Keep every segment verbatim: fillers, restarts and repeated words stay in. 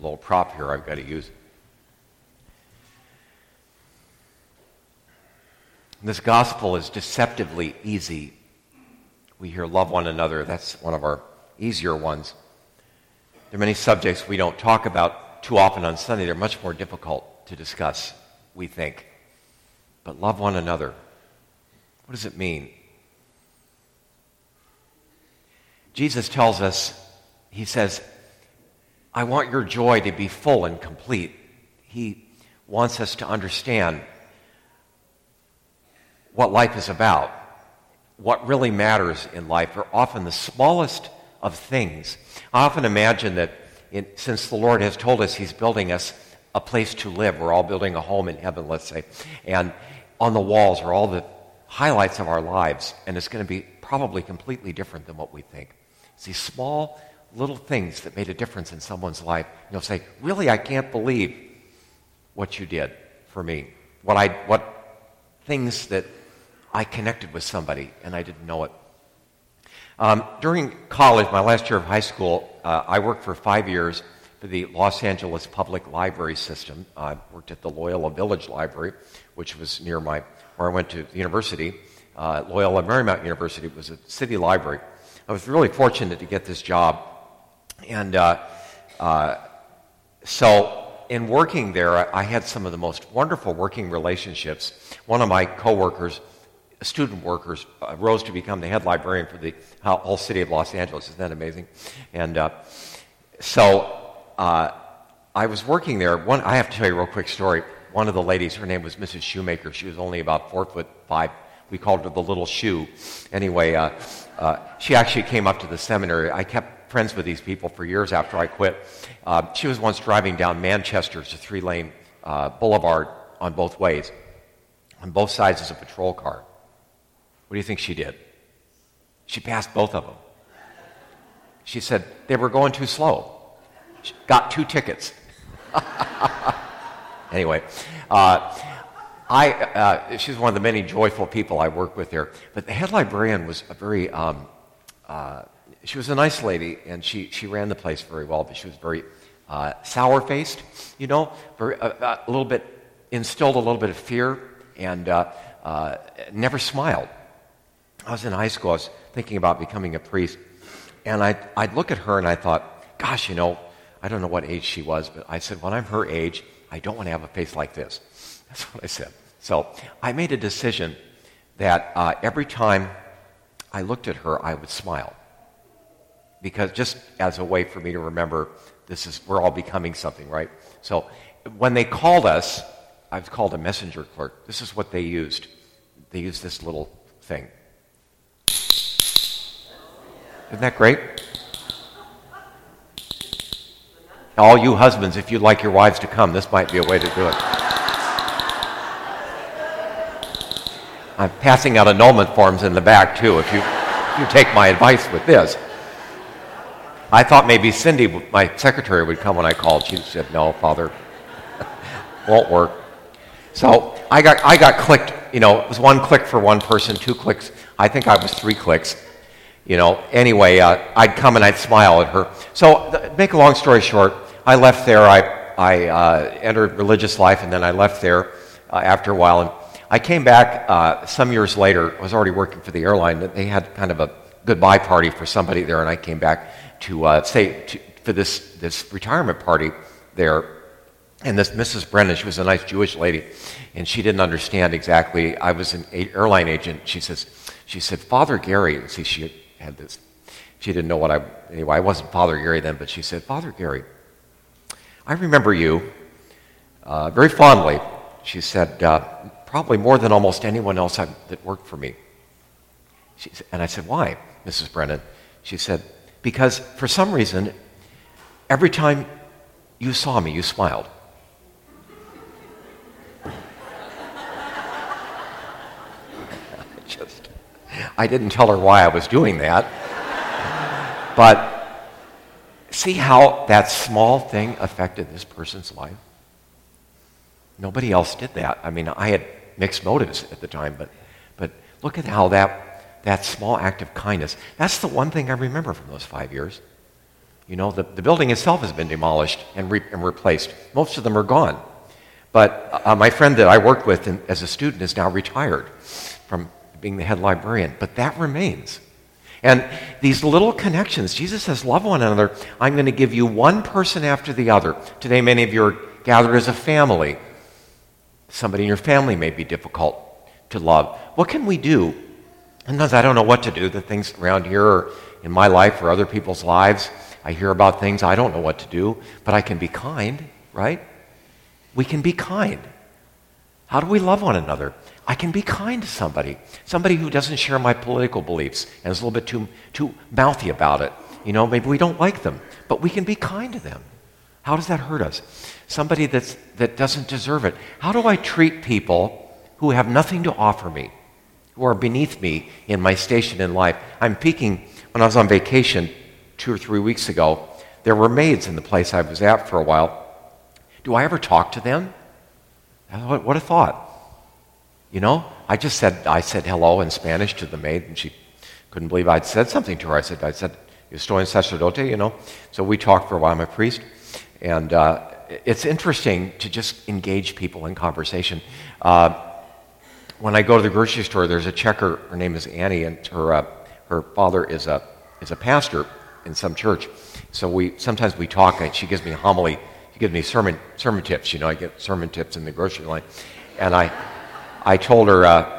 little prop here I've got to use. This gospel is deceptively easy. We hear love one another. That's one of our easier ones. There are many subjects we don't talk about too often on Sunday. They're much more difficult to discuss, we think. But love one another. What does it mean? Jesus tells us, he says, I want your joy to be full and complete. He wants us to understand what life is about. What really matters in life are often the smallest of things. I often imagine that in, since the Lord has told us he's building us a place to live, we're all building a home in heaven, let's say, and on the walls are all the highlights of our lives, and it's going to be probably completely different than what we think. It's these small little things that made a difference in someone's life. And you'll say, really, I can't believe what you did for me. What I, what things that I connected with somebody and I didn't know it. Um, during college, my last year of high school, uh, I worked for five years for the Los Angeles Public Library System. I worked at the Loyola Village Library, which was near my where I went to the university. Uh, Loyola Marymount University was a city library. I was really fortunate to get this job. And uh, uh, so in working there, I had some of the most wonderful working relationships. One of my coworkers, student workers, uh, rose to become the head librarian for the whole city of Los Angeles. Isn't that amazing? And uh, so uh, I was working there. One, I have to tell you a real quick story. One of the ladies, her name was Missus Shoemaker. She was only about four foot five. We called her the Little Shoe. Anyway, uh, uh, she actually came up to the seminary. I kept friends with these people for years after I quit. Uh, she was once driving down Manchester, it's a three-lane uh, boulevard on both ways. On both sides is a patrol car. What do you think she did? She passed both of them. She said they were going too slow. She got two tickets. Anyway, uh, I uh, she's one of the many joyful people I work with there. But the head librarian was a very, um, uh, she was a nice lady, and she, she ran the place very well, but she was very uh, sour-faced, you know, very, uh, a little bit, instilled a little bit of fear, and uh, uh, never smiled. I was in high school, I was thinking about becoming a priest, and I'd, I'd look at her and I thought, gosh, you know, I don't know what age she was, but I said, when I'm her age, I don't want to have a face like this. That's what I said. So I made a decision that uh, every time I looked at her, I would smile. Because just as a way for me to remember, this is, we're all becoming something, right? So when they called us, I was called a messenger clerk. This is what they used. They used this little thing. Isn't that great? All you husbands, if you'd like your wives to come, this might be a way to do it. I'm passing out annulment forms in the back, too, if you, if you take my advice with this. I thought maybe Cindy, my secretary, would come when I called. She said, no, Father, won't work. So I got I got clicked, you know, it was one click for one person, two clicks. I think I was three clicks. You know, anyway, uh, I'd come and I'd smile at her. So, th- make a long story short, I left there, I, I uh, entered religious life, and then I left there uh, after a while. And I came back uh, some years later. I was already working for the airline. They had kind of a goodbye party for somebody there, and I came back to uh, say to, for this, this retirement party there. And this Missus Brennan, she was a nice Jewish lady, and she didn't understand exactly. I was an airline agent. She says, she said, Father Gary, see, she had this, she didn't know what I, anyway, I wasn't Father Gary then, but she said, Father Gary, I remember you uh, very fondly. She said, uh, probably more than almost anyone else I, that worked for me. She, and I said, why, Missus Brennan? She said, because for some reason, every time you saw me, you smiled. Just, I didn't tell her why I was doing that. But see how that small thing affected this person's life? Nobody else did that. I mean, I had mixed motives at the time, but but look at how that that small act of kindness, that's the one thing I remember from those five years. You know, the, the building itself has been demolished and, re- and replaced. Most of them are gone. But uh, my friend that I worked with in, as a student is now retired from being the head librarian. But that remains. And these little connections, Jesus says, love one another. I'm going to give you one person after the other. Today, many of you are gathered as a family. Somebody in your family may be difficult to love. What can we do? Sometimes I don't know what to do. The things around here or in my life or other people's lives, I hear about things I don't know what to do, but I can be kind, right? We can be kind. How do we love one another? I can be kind to somebody. Somebody who doesn't share my political beliefs and is a little bit too, too mouthy about it. You know, maybe we don't like them, but we can be kind to them. How does that hurt us? Somebody that's, that doesn't deserve it. How do I treat people who have nothing to offer me, who are beneath me in my station in life? I'm peeking, when I was on vacation two or three weeks ago, there were maids in the place I was at for a while. Do I ever talk to them? What, what a thought. You know, I just said, I said hello in Spanish to the maid, and she couldn't believe I'd said something to her. I said, I said, estoy en sacerdote, you know. So we talked for a while. I'm a priest. And uh, it's interesting to just engage people in conversation. Uh, when I go to the grocery store, there's a checker. Her name is Annie, and her uh, her father is a is a pastor in some church. So we sometimes we talk. And she gives me a homily. She gives me sermon sermon tips. You know, I get sermon tips in the grocery line, and I I told her. Uh,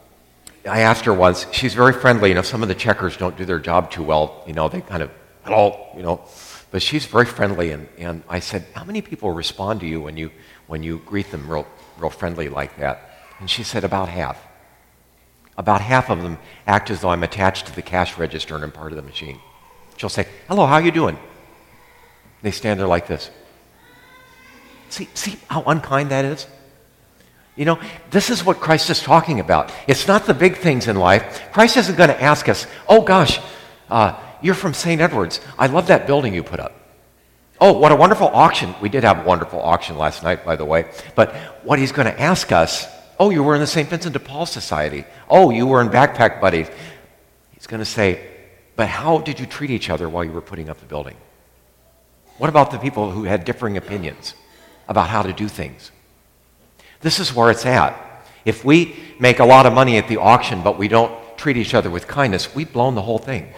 I asked her once. She's very friendly. You know, some of the checkers don't do their job too well. You know, they kind of hello. You know. But she's very friendly, and, and I said, how many people respond to you when you when you greet them real real friendly like that? And she said, about half. About half of them act as though I'm attached to the cash register and I'm part of the machine. She'll say, hello, how you doing? They stand there like this. See, see how unkind that is? You know, this is what Christ is talking about. It's not the big things in life. Christ isn't going to ask us, oh gosh, uh, you're from Saint Edward's. I love that building you put up. Oh, what a wonderful auction. We did have a wonderful auction last night, by the way. But what he's going to ask us, oh, you were in the Saint Vincent de Paul Society. Oh, you were in Backpack Buddies. He's going to say, but how did you treat each other while you were putting up the building? What about the people who had differing opinions about how to do things? This is where it's at. If we make a lot of money at the auction, but we don't treat each other with kindness, we've blown the whole thing.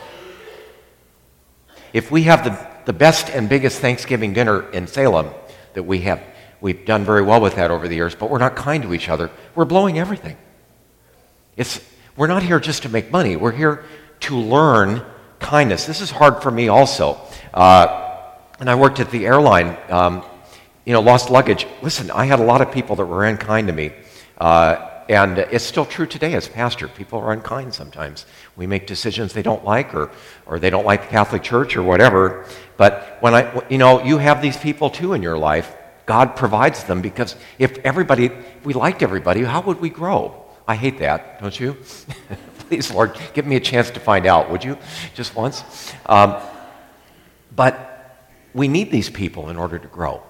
If we have the, the best and biggest Thanksgiving dinner in Salem that we have, we've done very well with that over the years, but we're not kind to each other, we're blowing everything. It's, we're not here just to make money. We're here to learn kindness. This is hard for me also. Uh, and I worked at the airline, um, you know, lost luggage. Listen, I had a lot of people that were unkind to me. Uh, And it's still true today as pastor. People are unkind sometimes. We make decisions they don't like, or, or they don't like the Catholic Church or whatever. But when I, you know, you have these people too in your life. God provides them, because if everybody, if we liked everybody, how would we grow? I hate that, don't you? Please, Lord, give me a chance to find out, would you? Just once. Um, but we need these people in order to grow.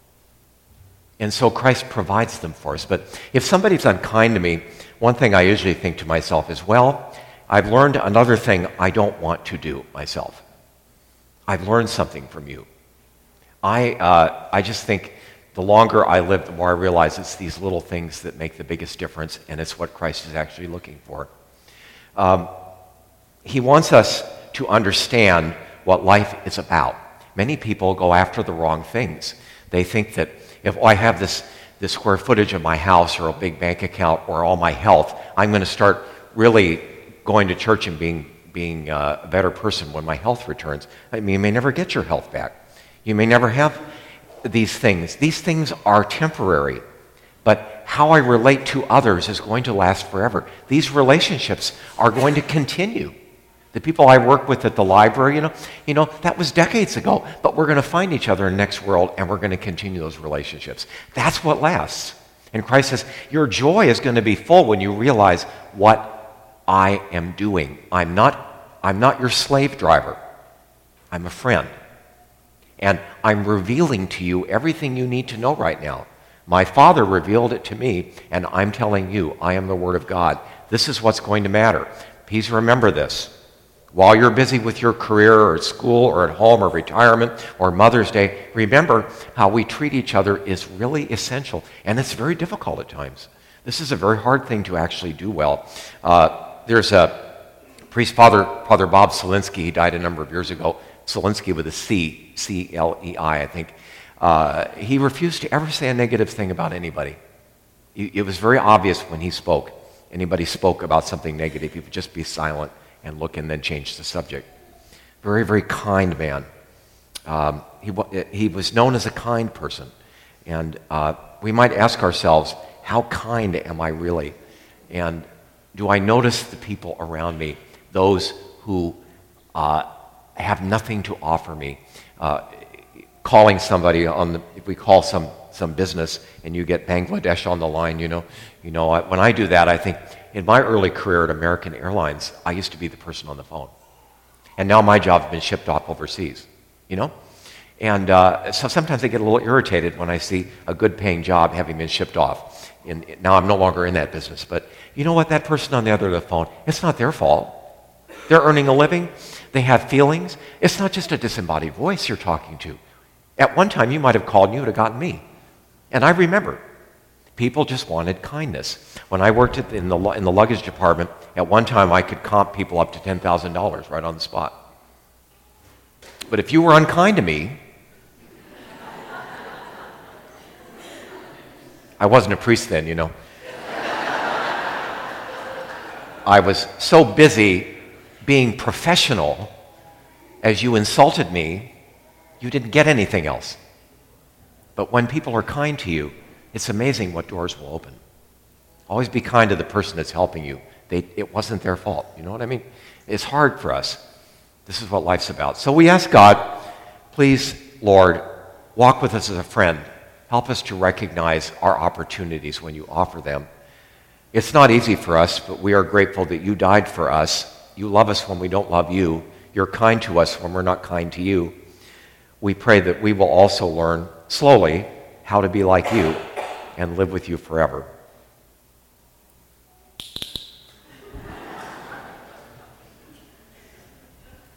And so Christ provides them for us. But if somebody's unkind to me, one thing I usually think to myself is, well, I've learned another thing I don't want to do myself. I've learned something from you. I, uh, I just think the longer I live, the more I realize it's these little things that make the biggest difference, and it's what Christ is actually looking for. Um, he wants us to understand what life is about. Many people go after the wrong things. They think that if I have this, this square footage of my house or a big bank account or all my health, I'm going to start really going to church and being, being uh, a better person when my health returns. I mean, you may never get your health back. You may never have these things. These things are temporary, but how I relate to others is going to last forever. These relationships are going to continue. The people I work with at the library, you know, you know, that was decades ago, but we're going to find each other in the next world, and we're going to continue those relationships. That's what lasts. And Christ says, your joy is going to be full when you realize what I am doing. I'm not, I'm not your slave driver. I'm a friend. And I'm revealing to you everything you need to know right now. My Father revealed it to me, and I'm telling you, I am the Word of God. This is what's going to matter. Please remember this. While you're busy with your career or at school or at home or retirement or Mother's Day, remember how we treat each other is really essential, and it's very difficult at times. This is a very hard thing to actually do well. Uh, there's a priest, Father, Father Bob Celinsky. He died a number of years ago. Celinsky with a C, C L E I, I think. Uh, he refused to ever say a negative thing about anybody. It, it was very obvious when he spoke. Anybody spoke about something negative, he would just be silent and look and then change the subject. Very, very kind man. Um, he, he was known as a kind person. And uh, we might ask ourselves, how kind am I really? And do I notice the people around me, those who uh, have nothing to offer me? Uh, calling somebody on the, if we call some, some business and you get Bangladesh on the line, you know, you know, I, when I do that, I think, in my early career at American Airlines, I used to be the person on the phone. And now my job has been shipped off overseas, you know? And uh, so sometimes I get a little irritated when I see a good-paying job having been shipped off. And now I'm no longer in that business. But you know what? That person on the other end of the phone, it's not their fault. They're earning a living. They have feelings. It's not just a disembodied voice you're talking to. At one time, you might have called and you would have gotten me. And I remember. People just wanted kindness. When I worked at, in, the, in the luggage department, at one time I could comp people up to ten thousand dollars right on the spot. But if you were unkind to me, I wasn't a priest then, you know. I was so busy being professional, as you insulted me, you didn't get anything else. But when people are kind to you, it's amazing what doors will open. Always be kind to the person that's helping you. They, it wasn't their fault. You know what I mean? It's hard for us. This is what life's about. So we ask God, please, Lord, walk with us as a friend. Help us to recognize our opportunities when you offer them. It's not easy for us, but we are grateful that you died for us. You love us when we don't love you. You're kind to us when we're not kind to you. We pray that we will also learn slowly how to be like you and live with you forever.